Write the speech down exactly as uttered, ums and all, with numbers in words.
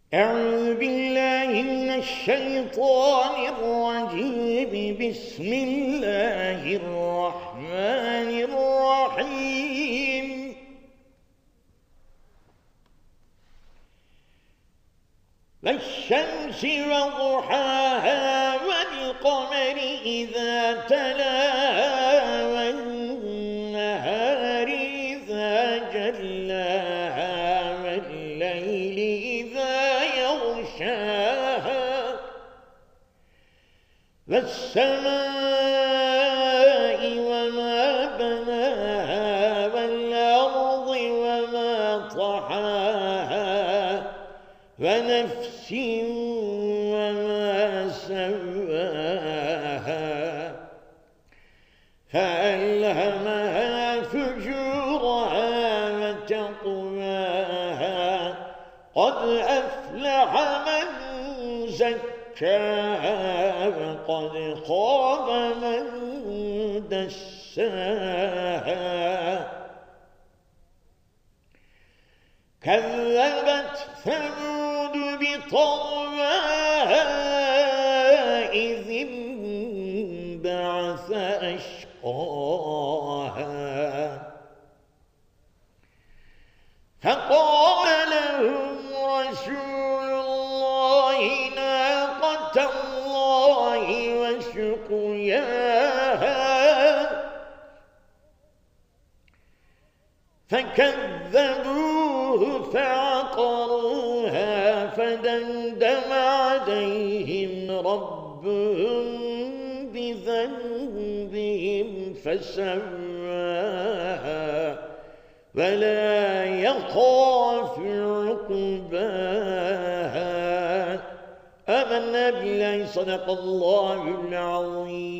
أعوذ بالله من الشيطان الرجيم. بسم الله الرحمن الرحيم. والشمس وضحاها والقمر إذا تلاها والنهار إذا جلاها والليل إذا يغشاها والسماء وما بناها والأرض وما طحاها ونفس وما سواها فألهمها فجورها وتقواها قد أفلح من زكاها وقد خاب من دساها. كذبت ثمود بطغواها إذ انبعث أشقاها فقال لهم رسول الله ناقة الله وسقياها فكذبوه فعقروها فدمدم عليهم ربهم بذنبهم فسواها ولا يخاف عقباها. آمنا بالله صدق الله العظيم.